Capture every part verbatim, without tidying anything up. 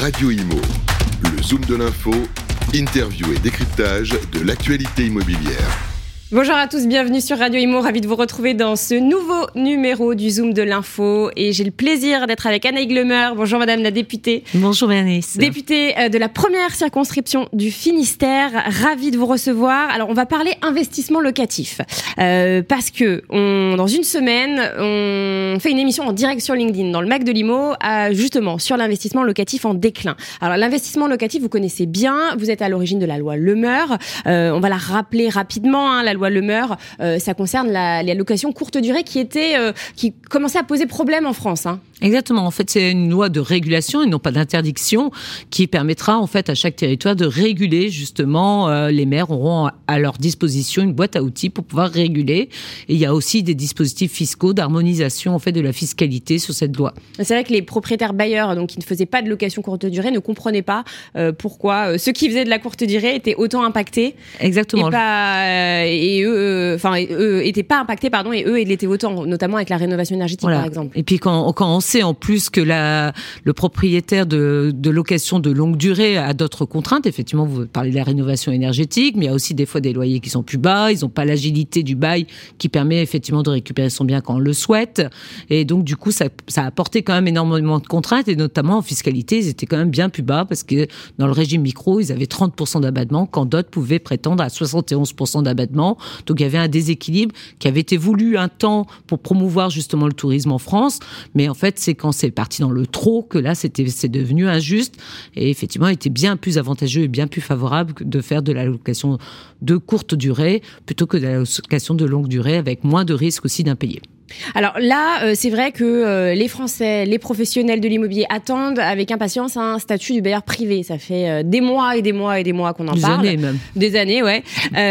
Radio Imo, le Zoom de l'info, interview et décryptage de l'actualité immobilière. Bonjour à tous, bienvenue sur Radio Imo, ravi de vous retrouver dans ce nouveau numéro du Zoom de l'info et j'ai le plaisir d'être avec Anna Higlemer. Bonjour madame la députée. Bonjour Bernice. Députée de la première circonscription du Finistère, ravie de vous recevoir. Alors on va parler investissement locatif euh, parce que on, dans une semaine on fait une émission en direct sur LinkedIn dans le Mac de Limo euh, justement sur l'investissement locatif en déclin. Alors l'investissement locatif vous connaissez bien, vous êtes à l'origine de la loi Lemeur, euh, on va la rappeler rapidement, hein, la loi Lemeur, euh, ça concerne la, la location courte durée qui était, euh, qui commençait à poser problème en France. Hein. Exactement. En fait, c'est une loi de régulation et non pas d'interdiction qui permettra en fait à chaque territoire de réguler justement. Euh, les maires auront à leur disposition une boîte à outils pour pouvoir réguler. Et il y a aussi des dispositifs fiscaux d'harmonisation en fait de la fiscalité sur cette loi. C'est vrai que les propriétaires bailleurs, donc qui ne faisaient pas de location courte durée, ne comprenaient pas euh, pourquoi euh, ceux qui faisaient de la courte durée étaient autant impactés. Exactement. Et pas euh, et eux, enfin euh, eux étaient pas impactés, pardon, et eux ils l'étaient autant, notamment avec la rénovation énergétique voilà. par exemple. Et puis quand quand on sait en plus que la le propriétaire de de location de longue durée a d'autres contraintes, effectivement vous parlez de la rénovation énergétique, mais il y a aussi des fois des loyers qui sont plus bas, ils ont pas l'agilité du bail qui permet effectivement de récupérer son bien quand on le souhaite, et donc du coup ça ça a apporté quand même énormément de contraintes, et notamment en fiscalité ils étaient quand même bien plus bas parce que dans le régime micro ils avaient trente pour cent d'abattement quand d'autres pouvaient prétendre à soixante et onze pour cent d'abattement. Donc il y avait un déséquilibre qui avait été voulu un temps pour promouvoir justement le tourisme en France, mais en fait c'est quand c'est parti dans le trop que là c'était c'est devenu injuste, et effectivement il était bien plus avantageux et bien plus favorable de faire de la location de courte durée plutôt que de la location de longue durée avec moins de risques aussi d'impayés. Alors là, euh, c'est vrai que euh, les Français, les professionnels de l'immobilier attendent avec impatience un statut du bailleur privé. Ça fait euh, des mois et des mois et des mois qu'on en des parle. Des années même. Des années, ouais.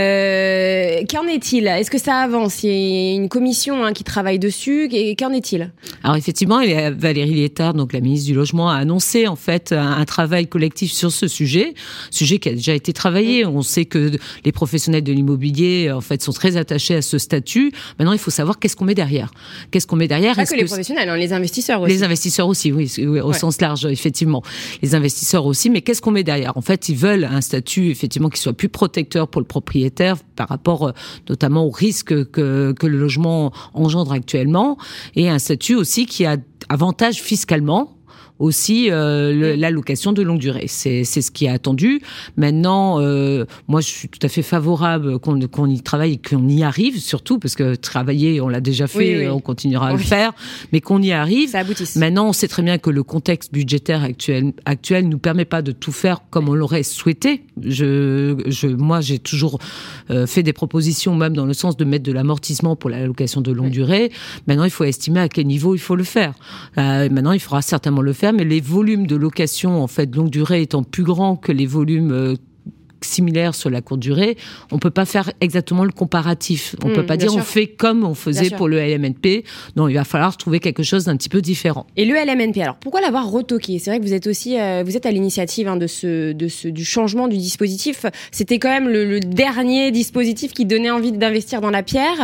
Euh, qu'en est-il ? Est-ce que ça avance ? Il y a une commission hein, qui travaille dessus. Et qu'en est-il ? Alors effectivement, Valérie Létard, donc la ministre du Logement, a annoncé en fait un, un travail collectif sur ce sujet, sujet qui a déjà été travaillé. On sait que les professionnels de l'immobilier en fait sont très attachés à ce statut. Maintenant, il faut savoir qu'est-ce qu'on met derrière. Qu'est-ce qu'on met derrière ? Pas Est-ce que les que professionnels, hein, les investisseurs aussi. Les investisseurs aussi, oui, oui au ouais. sens large, effectivement. Les investisseurs aussi, mais qu'est-ce qu'on met derrière ? En fait, ils veulent un statut, effectivement, qui soit plus protecteur pour le propriétaire par rapport, euh, notamment, aux risques que, que le logement engendre actuellement, et un statut aussi qui a avantage fiscalement aussi euh, le, la location de longue durée. C'est, c'est ce qui est attendu. Maintenant, euh, moi, je suis tout à fait favorable qu'on, qu'on y travaille et qu'on y arrive, surtout parce que travailler, on l'a déjà fait, oui, oui. on continuera à oui. le faire, mais qu'on y arrive. Ça aboutisse. Maintenant, on sait très bien que le contexte budgétaire actuel actuel nous permet pas de tout faire comme on l'aurait souhaité. Je, je, moi, j'ai toujours euh, fait des propositions, même dans le sens de mettre de l'amortissement pour la location de longue oui. durée. Maintenant, il faut estimer à quel niveau il faut le faire. Euh, maintenant, il faudra certainement le faire, mais les volumes de location en fait de longue durée étant plus grands que les volumes euh, similaires sur la courte durée, on peut pas faire exactement le comparatif. On mmh, peut pas dire sûr. on fait comme on faisait pour le L M N P. Non, il va falloir trouver quelque chose d'un petit peu différent. Et le L M N P, alors pourquoi l'avoir retoqué ? C'est vrai que vous êtes aussi, euh, vous êtes à l'initiative hein, de ce, de ce, du changement du dispositif. C'était quand même le, le dernier dispositif qui donnait envie d'investir dans la pierre.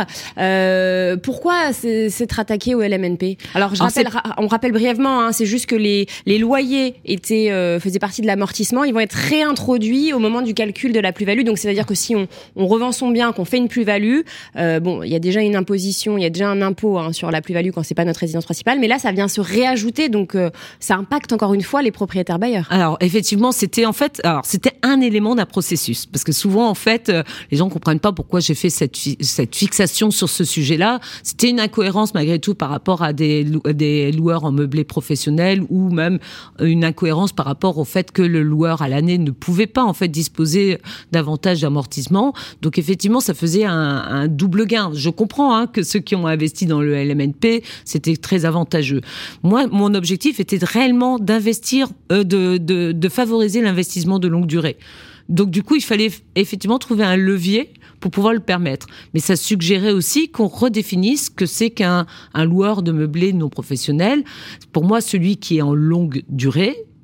Euh, pourquoi s'être attaqué au L M N P ? Alors, je alors rappelle, ra- on rappelle brièvement, hein, c'est juste que les, les loyers étaient, euh, faisaient partie de l'amortissement. Ils vont être réintroduits au moment du calcul de la plus-value. Donc, c'est-à-dire que si on, on revend son bien, qu'on fait une plus-value, euh, bon, il y a déjà une imposition, il y a déjà un impôt hein, sur la plus-value quand c'est pas notre résidence principale, mais là, ça vient se réajouter. Donc, euh, ça impacte encore une fois les propriétaires bailleurs. Alors, effectivement, c'était en fait, alors c'était un élément d'un processus, parce que souvent, en fait, euh, les gens comprennent pas pourquoi j'ai fait cette fi- cette fixation sur ce sujet-là. C'était une incohérence malgré tout par rapport à des lou- des loueurs en meublé professionnel, ou même une incohérence par rapport au fait que le loueur à l'année ne pouvait pas en fait disposer davantage d'amortissement. Donc effectivement, ça faisait un, un double gain. Je comprends hein, que ceux qui ont investi dans le L M N P, c'était très avantageux. Moi, mon objectif était de réellement d'investir, euh, de, de, de favoriser l'investissement de longue durée. Donc du coup, il fallait effectivement trouver un levier pour pouvoir le permettre. Mais ça suggérait aussi qu'on redéfinisse ce que c'est qu'un un loueur de meublé non professionnel. Pour moi, celui qui est en longue durée,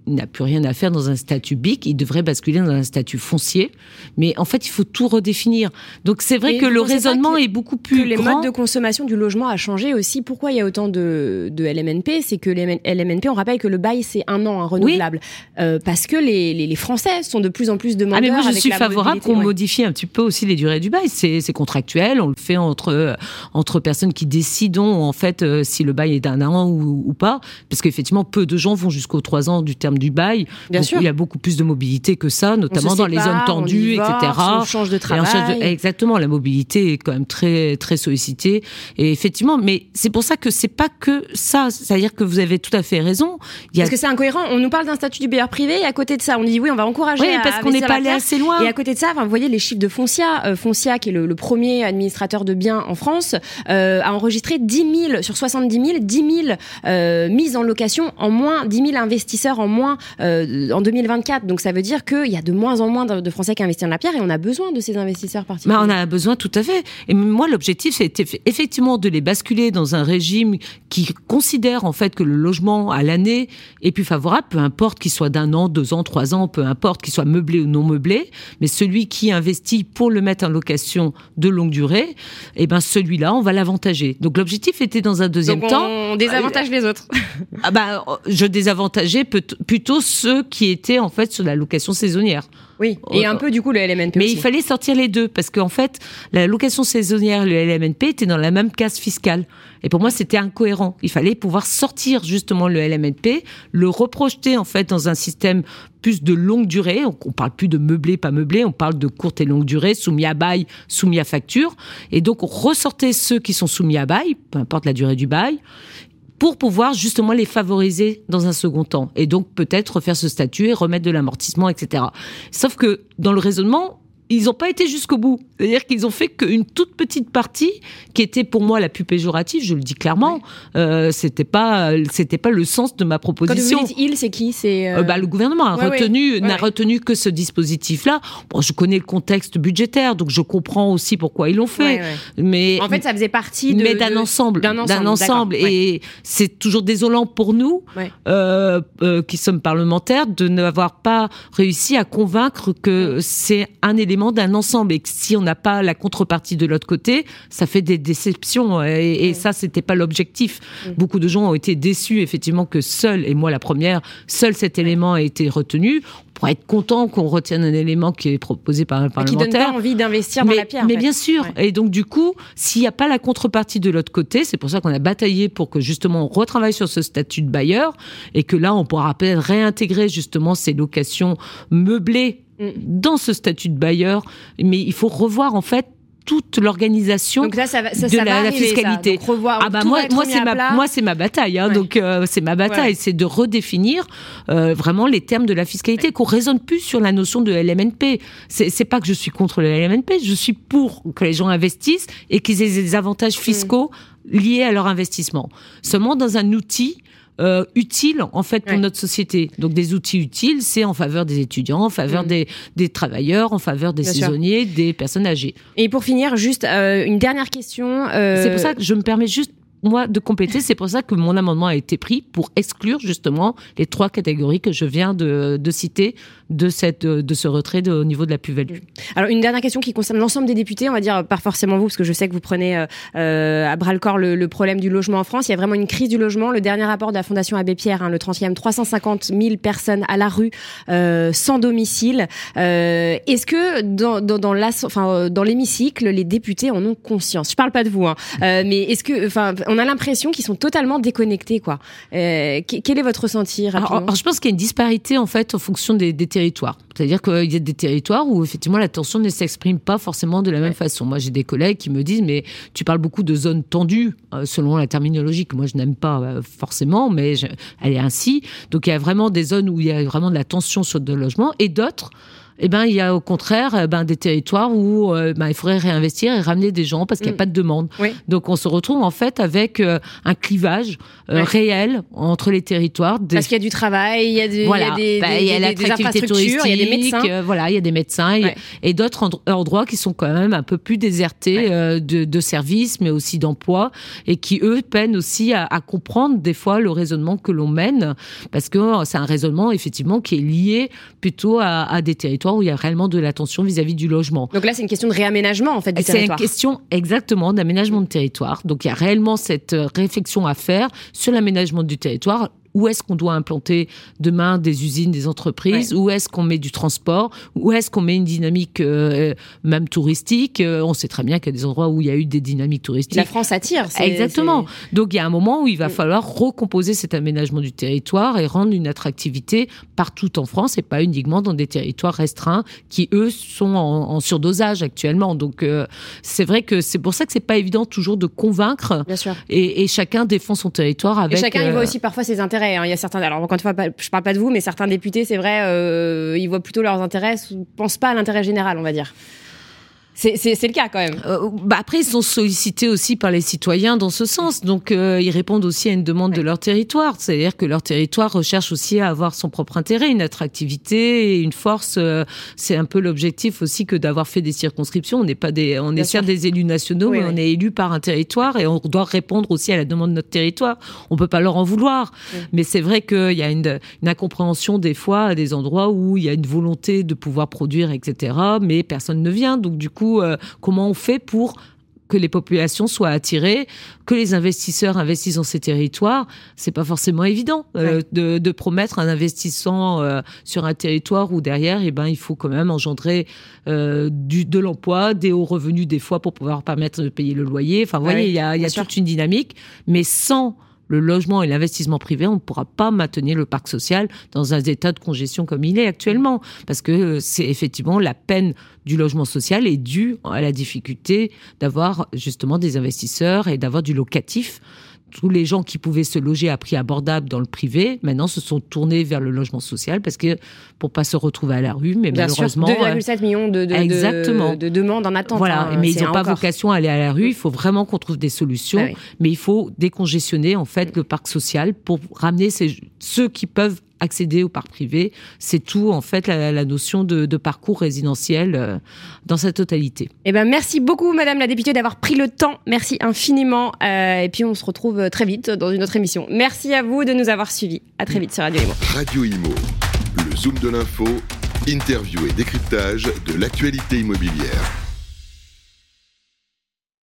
il n'a plus rien à faire dans un statut B I C, il devrait basculer dans un statut foncier. Mais en fait, il faut tout redéfinir. Donc c'est vrai Et que le raisonnement que, est beaucoup plus que les grand. modes de consommation du logement a changé aussi. Pourquoi il y a autant de, de L M N P ? C'est que les L M N P, on rappelle que le bail c'est un an, un renouvelable, oui. euh, parce que les, les, les Français sont de plus en plus demandeurs. Ah mais moi je avec suis la favorable qu'on ouais. modifie un petit peu aussi les durées du bail. C'est, c'est contractuel, on le fait entre entre personnes qui décident en fait euh, si le bail est d'un an ou, ou pas, parce qu'effectivement peu de gens vont jusqu'aux trois ans du terme du bail. Bien Donc, sûr. Il y a beaucoup plus de mobilité que ça, notamment dans les zones tendues, divorce, et cetera. On change de travail. Change de... Exactement, la mobilité est quand même très très sollicitée. Et effectivement, mais c'est pour ça que c'est pas que ça. C'est-à-dire que vous avez tout à fait raison. Il y a... Parce que c'est incohérent. On nous parle d'un statut du bailleur privé et à côté de ça, on dit oui, on va encourager. Oui, parce à qu'on n'est pas allé assez loin. Et à côté de ça, enfin, vous voyez les chiffres de Foncia. Euh, Foncia, qui est le, le premier administrateur de biens en France, euh, a enregistré dix mille sur soixante-dix mille, dix mille euh, mises en location en moins, dix mille investisseurs en moins euh, en deux mille vingt-quatre. Donc ça veut dire qu'il y a de moins en moins de, de Français qui investissent dans la pierre et on a besoin de ces investisseurs particuliers. Bah, on a besoin, tout à fait. Et moi, l'objectif, c'était effectivement de les basculer dans un régime qui considère en fait que le logement à l'année est plus favorable, peu importe qu'il soit d'un an, deux ans, trois ans, peu importe qu'il soit meublé ou non meublé, mais celui qui investit pour le mettre en location de longue durée, eh ben celui-là, on va l'avantager. Donc l'objectif était dans un deuxième Donc, temps. On désavantage les autres. Ah bah, je désavantageais plutôt ceux qui étaient en fait sur la location saisonnière. Oui, et un peu du coup le L M N P Mais aussi. il fallait sortir les deux, parce qu'en fait, la location saisonnière et le L M N P étaient dans la même case fiscale. Et pour moi, c'était incohérent. Il fallait pouvoir sortir justement le L M N P, le reprojeter en fait dans un système plus de longue durée. On parle plus de meublé, pas meublé, on parle de courte et longue durée, soumis à bail, soumis à facture. Et donc, on ressortait ceux qui sont soumis à bail, peu importe la durée du bail, pour pouvoir justement les favoriser dans un second temps. Et donc peut-être refaire ce statut et remettre de l'amortissement, et cetera. Sauf que dans le raisonnement, ils n'ont pas été jusqu'au bout. C'est-à-dire qu'ils ont fait qu'une toute petite partie, qui était pour moi la plus péjorative, je le dis clairement, ouais. euh, c'était pas, c'était pas le sens de ma proposition. Quand vous dites il, c'est qui c'est euh... Euh, bah, le gouvernement a ouais, retenu, ouais. n'a ouais. retenu que ce dispositif-là. Bon, je connais le contexte budgétaire, donc je comprends aussi pourquoi ils l'ont fait. Ouais, ouais. Mais en fait, ça faisait partie de, mais d'un de, ensemble, d'un ensemble, d'un ensemble. Ouais. Et c'est toujours désolant pour nous, ouais. euh, euh, qui sommes parlementaires, de n'avoir pas réussi à convaincre que c'est un élément d'un ensemble et que si on n'a pas la contrepartie de l'autre côté, ça fait des déceptions. Et, et mmh. ça, c'était pas l'objectif. Mmh. Beaucoup de gens ont été déçus, effectivement, que seul, et moi la première, seul cet élément a été retenu. On pourrait être content qu'on retienne un élément qui est proposé par un parlementaire. Qui donne pas envie d'investir mais, dans la pierre. Mais en fait. bien sûr. Ouais. Et donc, du coup, s'il n'y a pas la contrepartie de l'autre côté, c'est pour ça qu'on a bataillé pour que, justement, on retravaille sur ce statut de bailleur et que là, on pourra peut-être réintégrer, justement, ces locations meublées dans ce statut de bailleur, mais il faut revoir en fait toute l'organisation donc là, ça va, ça, de ça la, va la arriver, fiscalité. Ça. Donc revoir, ah bah moi, moi c'est ma, moi c'est ma bataille. Hein, ouais. Donc euh, c'est ma bataille, ouais. c'est de redéfinir euh, vraiment les termes de la fiscalité, ouais. qu'on raisonne plus sur la notion de L M N P. C'est, c'est pas que je suis contre le L M N P, je suis pour que les gens investissent et qu'ils aient des avantages fiscaux mmh. liés à leur investissement. Seulement dans un outil Euh, utile en fait pour ouais. notre société. Donc des outils utiles, c'est en faveur des étudiants, en faveur mmh. des, des travailleurs, en faveur des Bien saisonniers, sûr. des personnes âgées. Et pour finir, juste euh, une dernière question. Euh... C'est pour ça que je me permets juste moi de compléter, c'est pour ça que mon amendement a été pris pour exclure justement les trois catégories que je viens de, de citer de, cette, de ce retrait de, au niveau de la plus-value. Alors une dernière question qui concerne l'ensemble des députés, on va dire pas forcément vous, parce que je sais que vous prenez euh, à bras-le-corps le, le problème du logement en France. Il y a vraiment une crise du logement. Le dernier rapport de la Fondation Abbé Pierre, hein, le trentième, trois cent cinquante mille personnes à la rue, euh, sans domicile. Euh, est-ce que dans, dans, dans, la, enfin, dans l'hémicycle, les députés en ont conscience? Je parle pas de vous, hein, euh, mais est-ce que, enfin, on a l'impression qu'ils sont totalement déconnectés, quoi. Euh, quel est votre ressenti rapidement? alors, alors, je pense qu'il y a une disparité en fait en fonction des, des territoires. C'est-à-dire qu'il y a des territoires où effectivement la tension ne s'exprime pas forcément de la même ouais. façon. Moi, j'ai des collègues qui me disent mais tu parles beaucoup de zones tendues euh, selon la terminologie que moi je n'aime pas euh, forcément, mais je, elle est ainsi. Donc il y a vraiment des zones où il y a vraiment de la tension sur le logement et d'autres eh ben, il y a au contraire eh ben, des territoires où euh, ben, il faudrait réinvestir et ramener des gens parce qu'il n'y a mmh. pas de demande. Oui. Donc on se retrouve en fait avec euh, un clivage euh, ouais. réel entre les territoires. Des... Parce qu'il y a du travail, il y a, du, voilà. il y a des, ben, des, il y a des, des infrastructures, il y a des médecins. Euh, voilà, il y a des médecins ouais. et, et d'autres endroits qui sont quand même un peu plus désertés ouais. euh, de, de services, mais aussi d'emplois, et qui eux peinent aussi à, à comprendre des fois le raisonnement que l'on mène, parce que c'est un raisonnement effectivement qui est lié plutôt à, à des territoires où il y a réellement de l'attention vis-à-vis du logement. Donc là, c'est une question de réaménagement en fait du c'est territoire. C'est une question exactement d'aménagement de territoire. Donc il y a réellement cette réflexion à faire sur l'aménagement du territoire. Où est-ce qu'on doit implanter demain des usines, des entreprises? Ouais. Où est-ce qu'on met du transport? Où est-ce qu'on met une dynamique euh, même touristique? euh, On sait très bien qu'il y a des endroits où il y a eu des dynamiques touristiques. La France attire. C'est, Exactement. C'est... Donc il y a un moment où il va falloir recomposer cet aménagement du territoire et rendre une attractivité partout en France et pas uniquement dans des territoires restreints qui, eux, sont en, en surdosage actuellement. Donc euh, c'est vrai que c'est pour ça que c'est pas évident toujours de convaincre. Bien sûr. Et, et chacun défend son territoire avec... Et chacun euh... y voit aussi parfois ses intérêts. Il y a certains, alors encore une fois, je parle pas de vous, mais certains députés, c'est vrai, euh, ils voient plutôt leurs intérêts, pensent pas à l'intérêt général, on va dire. C'est, c'est, c'est le cas quand même. Euh, bah après, ils sont sollicités aussi par les citoyens dans ce sens. Donc, euh, ils répondent aussi à une demande ouais. de leur territoire. C'est-à-dire que leur territoire recherche aussi à avoir son propre intérêt, une attractivité et une force. Euh, c'est un peu l'objectif aussi que d'avoir fait des circonscriptions. On n'est pas des, on Bien est certes des élus nationaux, oui, mais oui. on est élus par un territoire et on doit répondre aussi à la demande de notre territoire. On peut pas leur en vouloir. Oui. Mais c'est vrai qu'il y a une, une incompréhension des fois à des endroits où il y a une volonté de pouvoir produire, et cetera. Mais personne ne vient. Donc, du coup, Euh, comment on fait pour que les populations soient attirées, que les investisseurs investissent dans ces territoires? C'est pas forcément évident euh, ouais. de, de promettre un investissement euh, sur un territoire où derrière, eh ben, il faut quand même engendrer euh, du, de l'emploi, des hauts revenus des fois pour pouvoir permettre de payer le loyer. Enfin, vous ouais, voyez, il y a, il y a toute une dynamique, mais sans le logement et l'investissement privé, on ne pourra pas maintenir le parc social dans un état de congestion comme il est actuellement. Parce que c'est effectivement la peine du logement social est due à la difficulté d'avoir justement des investisseurs et d'avoir du locatif. Tous les gens qui pouvaient se loger à prix abordable dans le privé, maintenant se sont tournés vers le logement social parce que pour pas se retrouver à la rue, mais Bien malheureusement deux virgule sept millions de, de, exactement. de, de demandes en attente. Voilà, hein, mais ils n'ont pas encore. vocation à aller à la rue. Il faut vraiment qu'on trouve des solutions, ah oui. mais il faut décongestionner en fait le parc social pour ramener ces, ceux qui peuvent accéder au parc privé. C'est tout, en fait, la, la notion de, de parcours résidentiel euh, dans sa totalité. Eh ben, merci beaucoup, Madame la députée, d'avoir pris le temps. Merci infiniment. Euh, et puis, on se retrouve très vite dans une autre émission. Merci à vous de nous avoir suivis. À très vite sur Radio Imo. Radio Imo, le Zoom de l'info, interview et décryptage de l'actualité immobilière.